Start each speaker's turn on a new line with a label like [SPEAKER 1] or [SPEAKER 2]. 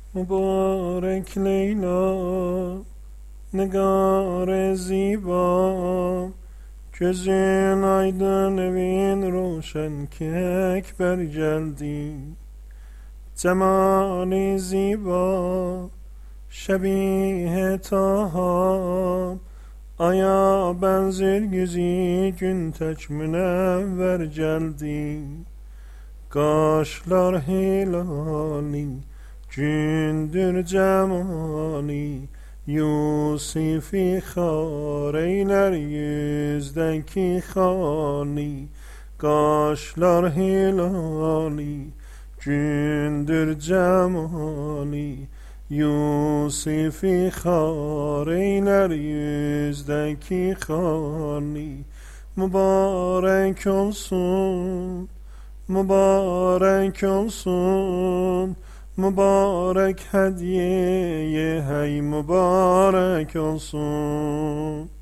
[SPEAKER 1] mübarek Leyla, negar ziba, gözün aydın evin roşen ki ekber geldi. Cemali ziba, şebih taham, aya benzer yüzü gün tek münevver geldi. Kaşlar hilali, gündür cemali, Yusuf'i khar eyler yüzdeki hali. Kaşlar hilali, gündür cemali, Yusuf'i khar eyler yüzdeki hali. Mübarek olsun, mübarek olsun, mübarek hediye hey mübarek olsun.